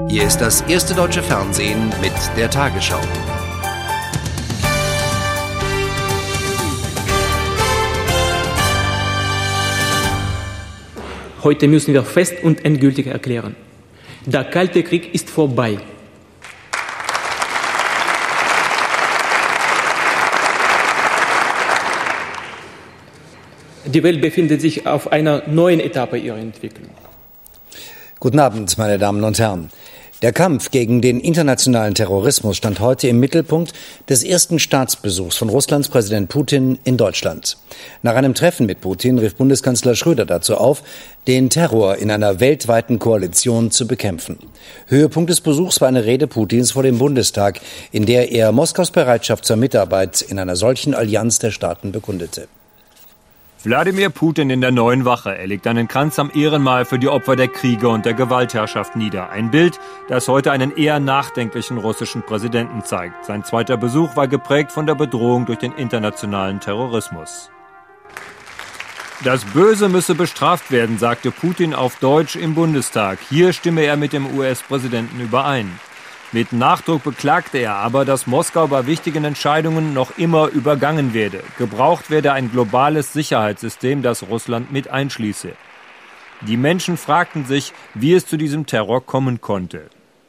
Hier ist das erste deutsche Fernsehen mit der Tagesschau. Heute müssen wir fest und endgültig erklären: Der Kalte Krieg ist vorbei. Die Welt befindet sich auf einer neuen Etappe ihrer Entwicklung. Guten Abend, meine Damen und Herren. Der Kampf gegen den internationalen Terrorismus stand heute im Mittelpunkt des ersten Staatsbesuchs von Russlands Präsident Putin in Deutschland. Nach einem Treffen mit Putin rief Bundeskanzler Schröder dazu auf, den Terror in einer weltweiten Koalition zu bekämpfen. Höhepunkt des Besuchs war eine Rede Putins vor dem Bundestag, in der er Moskaus Bereitschaft zur Mitarbeit in einer solchen Allianz der Staaten bekundete. Wladimir Putin in der Neuen Wache. Er legt einen Kranz am Ehrenmal für die Opfer der Kriege und der Gewaltherrschaft nieder. Ein Bild, das heute einen eher nachdenklichen russischen Präsidenten zeigt. Sein zweiter Besuch war geprägt von der Bedrohung durch den internationalen Terrorismus. Das Böse müsse bestraft werden, sagte Putin auf Deutsch im Bundestag. Hier stimme er mit dem US-Präsidenten überein. Mit Nachdruck beklagte er aber, dass Moskau bei wichtigen Entscheidungen noch immer übergangen werde. Gebraucht werde ein globales Sicherheitssystem, das Russland mit einschließe. Die Menschen fragten sich, wie es zu diesem Terror kommen konnte.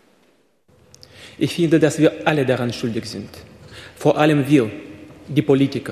Ich finde, dass wir alle daran schuldig sind. Vor allem wir, die Politiker,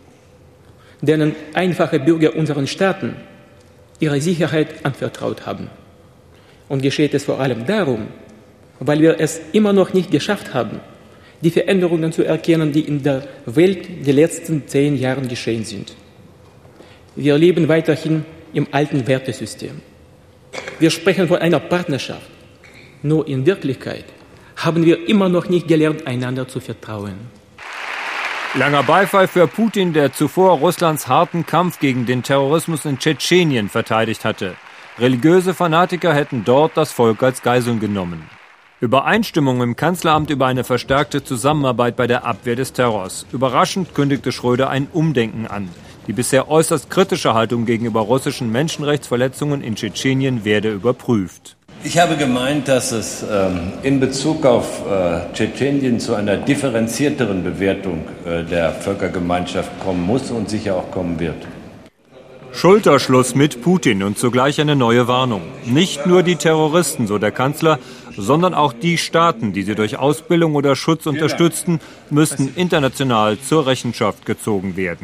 denen einfache Bürger unseren Staaten ihre Sicherheit anvertraut haben. Und geschieht es vor allem darum, weil wir es immer noch nicht geschafft haben, die Veränderungen zu erkennen, die in der Welt die letzten 10 Jahre geschehen sind. Wir leben weiterhin im alten Wertesystem. Wir sprechen von einer Partnerschaft. Nur in Wirklichkeit haben wir immer noch nicht gelernt, einander zu vertrauen. Langer Beifall für Putin, der zuvor Russlands harten Kampf gegen den Terrorismus in Tschetschenien verteidigt hatte. Religiöse Fanatiker hätten dort das Volk als Geiseln genommen. Übereinstimmung im Kanzleramt über eine verstärkte Zusammenarbeit bei der Abwehr des Terrors. Überraschend kündigte Schröder ein Umdenken an. Die bisher äußerst kritische Haltung gegenüber russischen Menschenrechtsverletzungen in Tschetschenien werde überprüft. Ich habe gemeint, dass es in Bezug auf Tschetschenien zu einer differenzierteren Bewertung der Völkergemeinschaft kommen muss und sicher auch kommen wird. Schulterschluss mit Putin und zugleich eine neue Warnung. Nicht nur die Terroristen, so der Kanzler, sondern auch die Staaten, die sie durch Ausbildung oder Schutz unterstützten, müssten international zur Rechenschaft gezogen werden.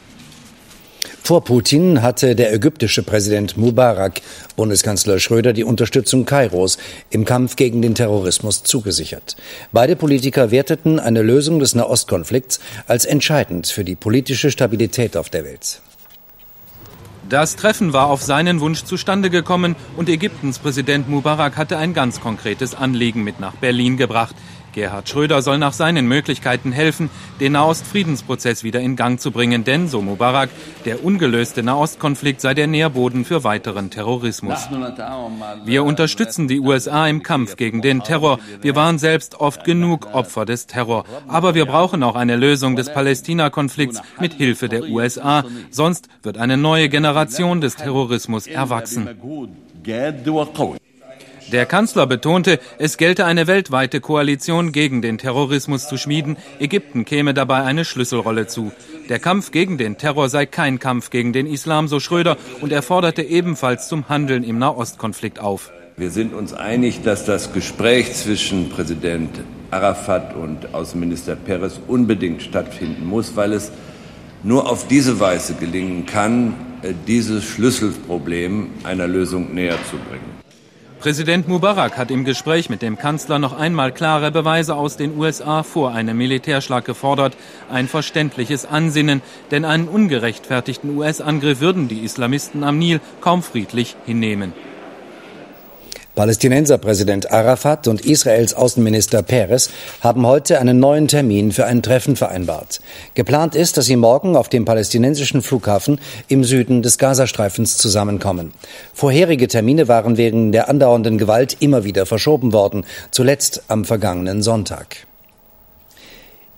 Vor Putin hatte der ägyptische Präsident Mubarak Bundeskanzler Schröder die Unterstützung Kairos im Kampf gegen den Terrorismus zugesichert. Beide Politiker werteten eine Lösung des Nahostkonflikts als entscheidend für die politische Stabilität auf der Welt. Das Treffen war auf seinen Wunsch zustande gekommen und Ägyptens Präsident Mubarak hatte ein ganz konkretes Anliegen mit nach Berlin gebracht. Gerhard Schröder soll nach seinen Möglichkeiten helfen, den Nahost-Friedensprozess wieder in Gang zu bringen. Denn, so Mubarak, der ungelöste Nahostkonflikt sei der Nährboden für weiteren Terrorismus. Wir unterstützen die USA im Kampf gegen den Terror. Wir waren selbst oft genug Opfer des Terror. Aber wir brauchen auch eine Lösung des Palästina-Konflikts mit Hilfe der USA. Sonst wird eine neue Generation des Terrorismus erwachsen. Der Kanzler betonte, es gelte eine weltweite Koalition gegen den Terrorismus zu schmieden. Ägypten käme dabei eine Schlüsselrolle zu. Der Kampf gegen den Terror sei kein Kampf gegen den Islam, so Schröder, und er forderte ebenfalls zum Handeln im Nahostkonflikt auf. Wir sind uns einig, dass das Gespräch zwischen Präsident Arafat und Außenminister Peres unbedingt stattfinden muss, weil es nur auf diese Weise gelingen kann, dieses Schlüsselproblem einer Lösung näher zu bringen. Präsident Mubarak hat im Gespräch mit dem Kanzler noch einmal klare Beweise aus den USA vor einem Militärschlag gefordert. Ein verständliches Ansinnen, denn einen ungerechtfertigten US-Angriff würden die Islamisten am Nil kaum friedlich hinnehmen. Palästinenserpräsident Arafat und Israels Außenminister Peres haben heute einen neuen Termin für ein Treffen vereinbart. Geplant ist, dass sie morgen auf dem palästinensischen Flughafen im Süden des Gazastreifens zusammenkommen. Vorherige Termine waren wegen der andauernden Gewalt immer wieder verschoben worden, zuletzt am vergangenen Sonntag.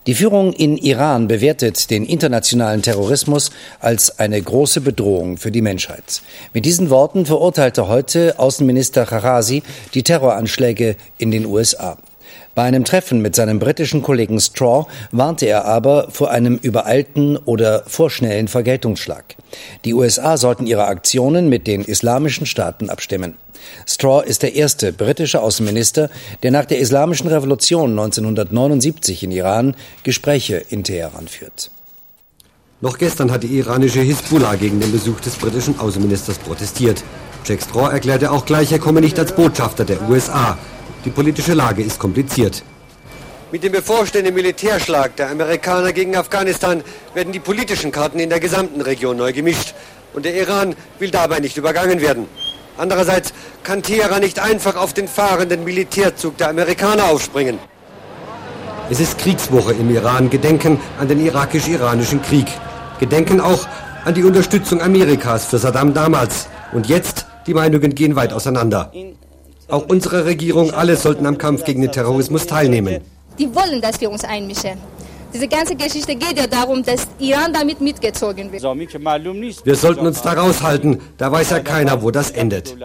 Die Führung in Iran bewertet den internationalen Terrorismus als eine große Bedrohung für die Menschheit. Mit diesen Worten verurteilte heute Außenminister Kharrazi die Terroranschläge in den USA. Bei einem Treffen mit seinem britischen Kollegen Straw warnte er aber vor einem übereilten oder vorschnellen Vergeltungsschlag. Die USA sollten ihre Aktionen mit den islamischen Staaten abstimmen. Straw ist der erste britische Außenminister, der nach der Islamischen Revolution 1979 in Iran Gespräche in Teheran führt. Noch gestern hat die iranische Hisbollah gegen den Besuch des britischen Außenministers protestiert. Jack Straw erklärte auch gleich, er komme nicht als Botschafter der USA. Die politische Lage ist kompliziert. Mit dem bevorstehenden Militärschlag der Amerikaner gegen Afghanistan werden die politischen Karten in der gesamten Region neu gemischt. Und der Iran will dabei nicht übergangen werden. Andererseits kann Teheran nicht einfach auf den fahrenden Militärzug der Amerikaner aufspringen. Es ist Kriegswoche im Iran, Gedenken an den irakisch-iranischen Krieg. Gedenken auch an die Unterstützung Amerikas für Saddam damals. Und jetzt, die Meinungen gehen weit auseinander. Auch unsere Regierung, alle sollten am Kampf gegen den Terrorismus teilnehmen. Die wollen, dass wir uns einmischen. Diese ganze Geschichte geht ja darum, dass Iran damit mitgezogen wird. Wir sollten uns da raushalten, da weiß ja keiner, wo das endet.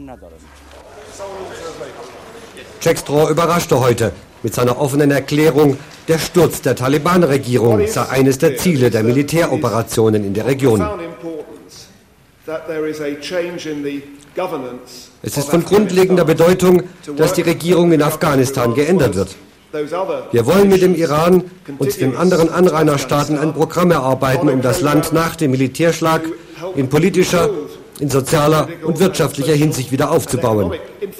Jack Straw überraschte heute mit seiner offenen Erklärung, der Sturz der Taliban-Regierung sei eines der Ziele der Militäroperationen in der Region. Es ist von grundlegender Bedeutung, dass die Regierung in Afghanistan geändert wird. Wir wollen mit dem Iran und den anderen Anrainerstaaten ein Programm erarbeiten, um das Land nach dem Militärschlag in politischer, in sozialer und wirtschaftlicher Hinsicht wieder aufzubauen.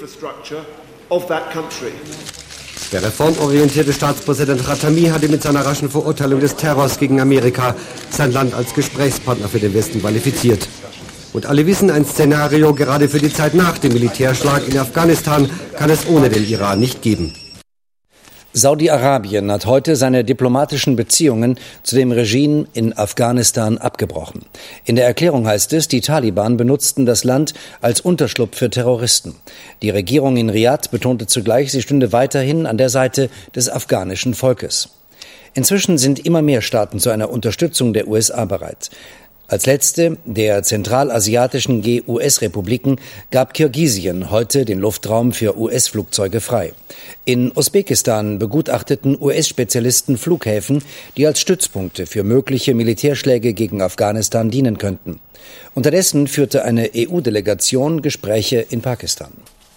Der reformorientierte Staatspräsident Khatami hatte mit seiner raschen Verurteilung des Terrors gegen Amerika sein Land als Gesprächspartner für den Westen qualifiziert. Und alle wissen, ein Szenario gerade für die Zeit nach dem Militärschlag in Afghanistan kann es ohne den Iran nicht geben. Saudi-Arabien hat heute seine diplomatischen Beziehungen zu dem Regime in Afghanistan abgebrochen. In der Erklärung heißt es, die Taliban benutzten das Land als Unterschlupf für Terroristen. Die Regierung in Riad betonte zugleich, sie stünde weiterhin an der Seite des afghanischen Volkes. Inzwischen sind immer mehr Staaten zu einer Unterstützung der USA bereit. Als letzte der zentralasiatischen GUS-Republiken gab Kirgisien heute den Luftraum für US-Flugzeuge frei. In Usbekistan begutachteten US-Spezialisten Flughäfen, die als Stützpunkte für mögliche Militärschläge gegen Afghanistan dienen könnten. Unterdessen führte eine EU-Delegation Gespräche in Pakistan.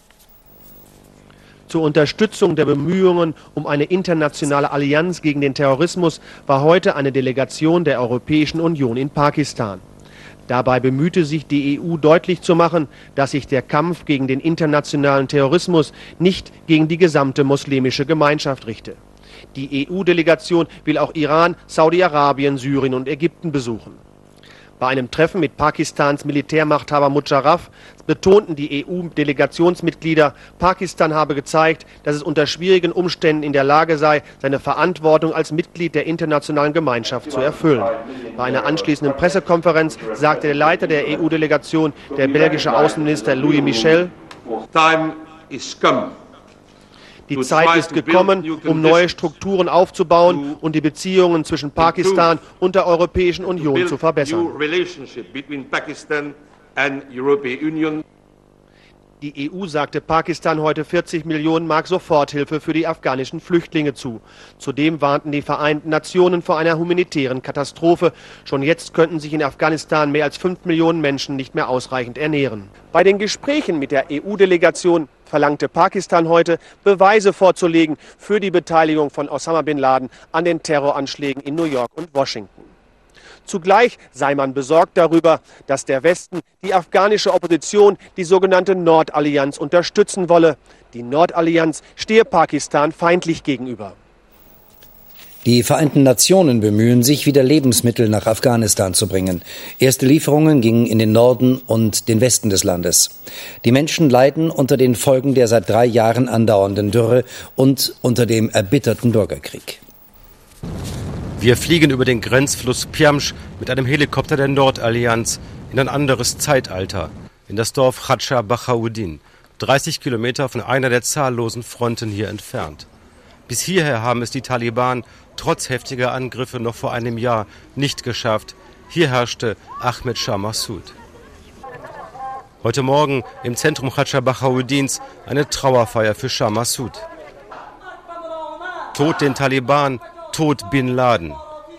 Zur Unterstützung der Bemühungen um eine internationale Allianz gegen den Terrorismus war heute eine Delegation der Europäischen Union in Pakistan. Dabei bemühte sich die EU deutlich zu machen, dass sich der Kampf gegen den internationalen Terrorismus nicht gegen die gesamte muslimische Gemeinschaft richte. Die EU-Delegation will auch Iran, Saudi-Arabien, Syrien und Ägypten besuchen. Bei einem Treffen mit Pakistans Militärmachthaber Musharraf betonten die EU-Delegationsmitglieder, Pakistan habe gezeigt, dass es unter schwierigen Umständen in der Lage sei, seine Verantwortung als Mitglied der internationalen Gemeinschaft zu erfüllen. Bei einer anschließenden Pressekonferenz sagte der Leiter der EU-Delegation, der belgische Außenminister Louis Michel, die Zeit ist gekommen, um neue Strukturen aufzubauen und die Beziehungen zwischen Pakistan und der Europäischen Union zu verbessern. Die EU sagte Pakistan heute 40 Millionen Mark Soforthilfe für die afghanischen Flüchtlinge zu. Zudem warnten die Vereinten Nationen vor einer humanitären Katastrophe. Schon jetzt könnten sich in Afghanistan mehr als 5 Millionen Menschen nicht mehr ausreichend ernähren. Bei den Gesprächen mit der EU-Delegation verlangte Pakistan heute, Beweise vorzulegen für die Beteiligung von Osama bin Laden an den Terroranschlägen in New York und Washington. Zugleich sei man besorgt darüber, dass der Westen die afghanische Opposition, die sogenannte Nordallianz, unterstützen wolle. Die Nordallianz stehe Pakistan feindlich gegenüber. Die Vereinten Nationen bemühen sich, wieder Lebensmittel nach Afghanistan zu bringen. Erste Lieferungen gingen in den Norden und den Westen des Landes. Die Menschen leiden unter den Folgen der seit 3 Jahren andauernden Dürre und unter dem erbitterten Bürgerkrieg. Wir fliegen über den Grenzfluss Piamsch mit einem Helikopter der Nordallianz in ein anderes Zeitalter, in das Dorf Khacha Bahauddin, 30 Kilometer von einer der zahllosen Fronten hier entfernt. Bis hierher haben es die Taliban trotz heftiger Angriffe noch vor einem Jahr nicht geschafft. Hier herrschte Ahmed Shah Massoud. Heute Morgen im Zentrum Chacha Bahauddins eine Trauerfeier für Shah Massoud. Tod den Taliban, Tod Bin Laden.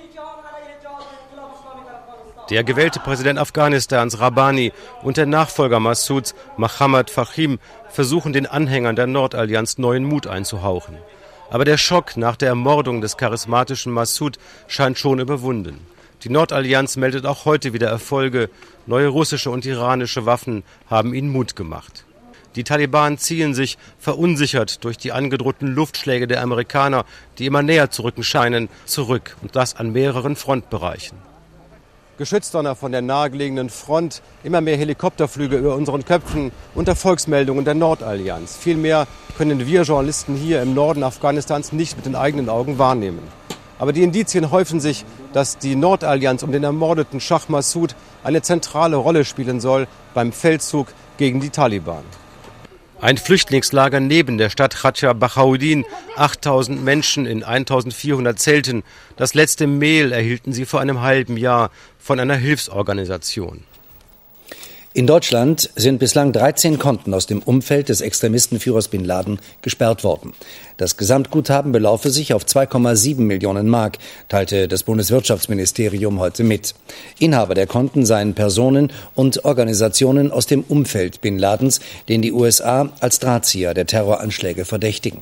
Der gewählte Präsident Afghanistans, Rabbani, und der Nachfolger Massouds, Mohammad Fahim, versuchen den Anhängern der Nordallianz neuen Mut einzuhauchen. Aber der Schock nach der Ermordung des charismatischen Massoud scheint schon überwunden. Die Nordallianz meldet auch heute wieder Erfolge. Neue russische und iranische Waffen haben ihnen Mut gemacht. Die Taliban ziehen sich, verunsichert durch die angedrohten Luftschläge der Amerikaner, die immer näher zu rücken scheinen, zurück, und das an mehreren Frontbereichen. Geschützdonner von der nahegelegenen Front, immer mehr Helikopterflüge über unseren Köpfen und Erfolgsmeldungen der Nordallianz. Viel mehr können wir Journalisten hier im Norden Afghanistans nicht mit den eigenen Augen wahrnehmen. Aber die Indizien häufen sich, dass die Nordallianz um den ermordeten Shah Massoud eine zentrale Rolle spielen soll beim Feldzug gegen die Taliban. Ein Flüchtlingslager neben der Stadt Chacha Bahauddin, 8000 Menschen in 1400 Zelten. Das letzte Mehl erhielten sie vor einem halben Jahr von einer Hilfsorganisation. In Deutschland sind bislang 13 Konten aus dem Umfeld des Extremistenführers Bin Laden gesperrt worden. Das Gesamtguthaben belaufe sich auf 2,7 Millionen Mark, teilte das Bundeswirtschaftsministerium heute mit. Inhaber der Konten seien Personen und Organisationen aus dem Umfeld Bin Ladens, den die USA als Drahtzieher der Terroranschläge verdächtigen.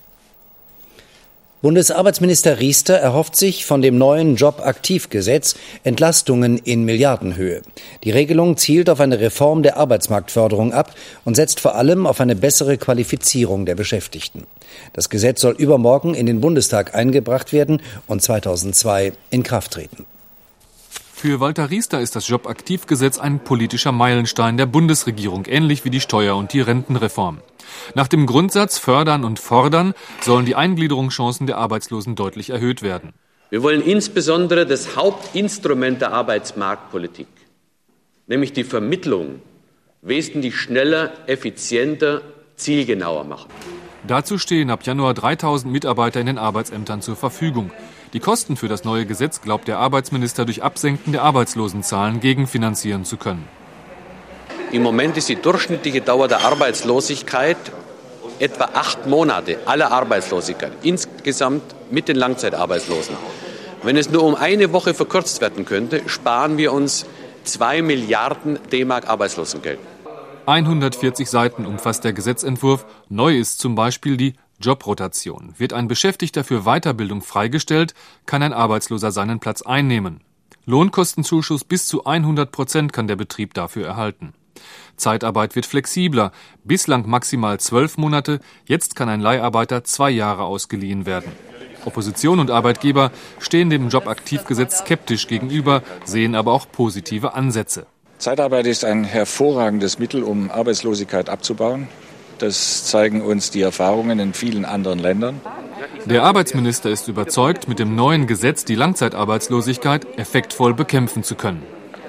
Bundesarbeitsminister Riester erhofft sich von dem neuen Jobaktivgesetz Entlastungen in Milliardenhöhe. Die Regelung zielt auf eine Reform der Arbeitsmarktförderung ab und setzt vor allem auf eine bessere Qualifizierung der Beschäftigten. Das Gesetz soll übermorgen in den Bundestag eingebracht werden und 2002 in Kraft treten. Für Walter Riester ist das Jobaktivgesetz ein politischer Meilenstein der Bundesregierung, ähnlich wie die Steuer- und die Rentenreform. Nach dem Grundsatz Fördern und Fordern sollen die Eingliederungschancen der Arbeitslosen deutlich erhöht werden. Wir wollen insbesondere das Hauptinstrument der Arbeitsmarktpolitik, nämlich die Vermittlung, wesentlich schneller, effizienter, zielgenauer machen. Dazu stehen ab Januar 3000 Mitarbeiter in den Arbeitsämtern zur Verfügung. Die Kosten für das neue Gesetz glaubt der Arbeitsminister durch Absenken der Arbeitslosenzahlen gegenfinanzieren zu können. Im Moment ist die durchschnittliche Dauer der Arbeitslosigkeit etwa 8 Monate, aller Arbeitslosigkeit, insgesamt mit den Langzeitarbeitslosen. Wenn es nur um eine Woche verkürzt werden könnte, sparen wir uns 2 Milliarden D-Mark Arbeitslosengeld. 140 Seiten umfasst der Gesetzentwurf. Neu ist zum Beispiel die Jobrotation. Wird ein Beschäftigter für Weiterbildung freigestellt, kann ein Arbeitsloser seinen Platz einnehmen. Lohnkostenzuschuss bis zu 100% kann der Betrieb dafür erhalten. Zeitarbeit wird flexibler, bislang maximal 12 Monate, jetzt kann ein Leiharbeiter 2 Jahre ausgeliehen werden. Opposition und Arbeitgeber stehen dem Jobaktivgesetz skeptisch gegenüber, sehen aber auch positive Ansätze. Zeitarbeit ist ein hervorragendes Mittel, um Arbeitslosigkeit abzubauen. Das zeigen uns die Erfahrungen in vielen anderen Ländern. Der Arbeitsminister ist überzeugt, mit dem neuen Gesetz die Langzeitarbeitslosigkeit effektvoll bekämpfen zu können.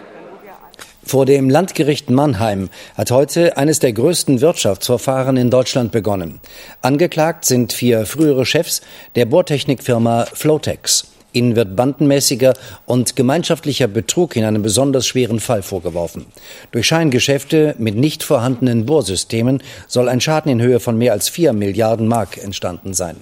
Vor dem Landgericht Mannheim hat heute eines der größten Wirtschaftsverfahren in Deutschland begonnen. Angeklagt sind 4 frühere Chefs der Bohrtechnikfirma Flotex. Ihnen wird bandenmäßiger und gemeinschaftlicher Betrug in einem besonders schweren Fall vorgeworfen. Durch Scheingeschäfte mit nicht vorhandenen Bohrsystemen soll ein Schaden in Höhe von mehr als 4 Milliarden Mark entstanden sein.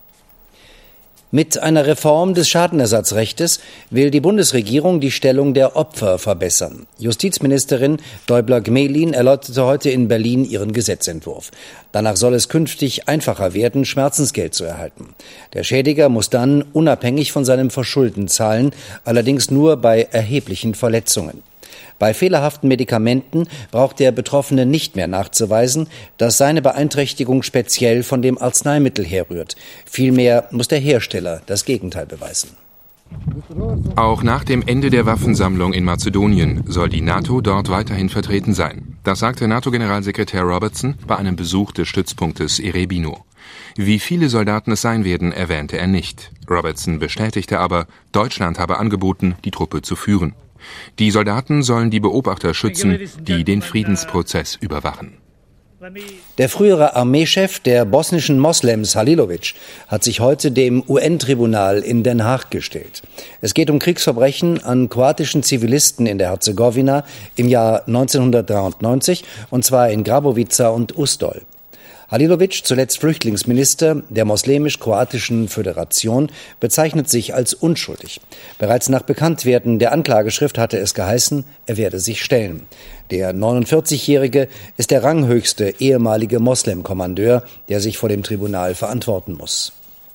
Mit einer Reform des Schadenersatzrechtes will die Bundesregierung die Stellung der Opfer verbessern. Justizministerin Däubler-Gmelin erläuterte heute in Berlin ihren Gesetzentwurf. Danach soll es künftig einfacher werden, Schmerzensgeld zu erhalten. Der Schädiger muss dann unabhängig von seinem Verschulden zahlen, allerdings nur bei erheblichen Verletzungen. Bei fehlerhaften Medikamenten braucht der Betroffene nicht mehr nachzuweisen, dass seine Beeinträchtigung speziell von dem Arzneimittel herrührt. Vielmehr muss der Hersteller das Gegenteil beweisen. Auch nach dem Ende der Waffensammlung in Mazedonien soll die NATO dort weiterhin vertreten sein. Das sagte NATO-Generalsekretär Robertson bei einem Besuch des Stützpunktes Erebino. Wie viele Soldaten es sein werden, erwähnte er nicht. Robertson bestätigte aber, Deutschland habe angeboten, die Truppe zu führen. Die Soldaten sollen die Beobachter schützen, die den Friedensprozess überwachen. Der frühere Armeechef der bosnischen Moslems, Halilović, hat sich heute dem UN-Tribunal in Den Haag gestellt. Es geht um Kriegsverbrechen an kroatischen Zivilisten in der Herzegowina im Jahr 1993, und zwar in Grabovica und Ustol. Halilović, zuletzt Flüchtlingsminister der moslemisch-kroatischen Föderation, bezeichnet sich als unschuldig. Bereits nach Bekanntwerden der Anklageschrift hatte es geheißen, er werde sich stellen. Der 49-Jährige ist der ranghöchste ehemalige Moslem-Kommandeur, der sich vor dem Tribunal verantworten muss.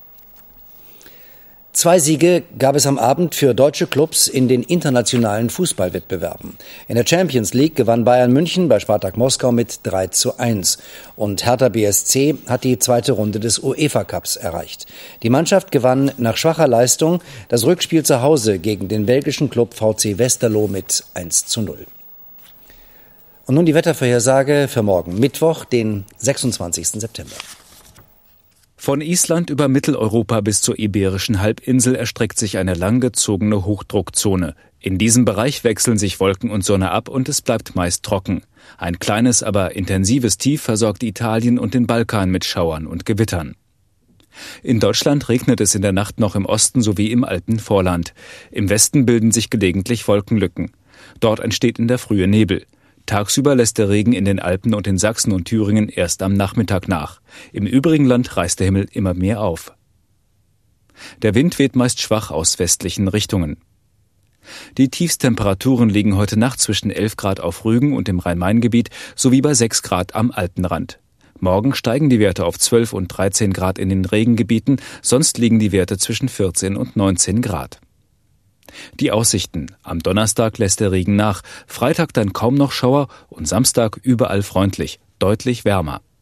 2 Siege gab es am Abend für deutsche Clubs in den internationalen Fußballwettbewerben. In der Champions League gewann Bayern München bei Spartak Moskau mit 3:1. Und Hertha BSC hat die zweite Runde des UEFA Cups erreicht. Die Mannschaft gewann nach schwacher Leistung das Rückspiel zu Hause gegen den belgischen Club VC Westerlo mit 1:0. Und nun die Wettervorhersage für morgen Mittwoch, den 26. September. Von Island über Mitteleuropa bis zur Iberischen Halbinsel erstreckt sich eine langgezogene Hochdruckzone. In diesem Bereich wechseln sich Wolken und Sonne ab und es bleibt meist trocken. Ein kleines, aber intensives Tief versorgt Italien und den Balkan mit Schauern und Gewittern. In Deutschland regnet es in der Nacht noch im Osten sowie im Alpenvorland. Im Westen bilden sich gelegentlich Wolkenlücken. Dort entsteht in der Frühe Nebel. Tagsüber lässt der Regen in den Alpen und in Sachsen und Thüringen erst am Nachmittag nach. Im übrigen Land reißt der Himmel immer mehr auf. Der Wind weht meist schwach aus westlichen Richtungen. Die Tiefstemperaturen liegen heute Nacht zwischen 11 Grad auf Rügen und im Rhein-Main-Gebiet sowie bei 6 Grad am Alpenrand. Morgen steigen die Werte auf 12 und 13 Grad in den Regengebieten, sonst liegen die Werte zwischen 14 und 19 Grad. Die Aussichten. Am Donnerstag lässt der Regen nach, Freitag dann kaum noch Schauer und Samstag überall freundlich, deutlich wärmer.